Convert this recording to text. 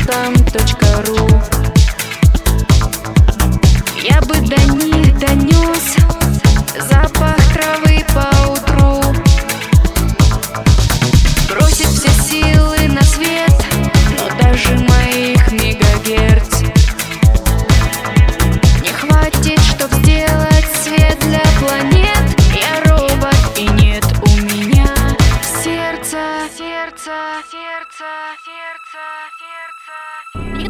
Там.ру. Я бы до них донес запах травы по утру, бросить все силы на свет, но даже моих мегагерц не хватит, чтоб сделать свет для планет. Я робот, и нет у меня сердца.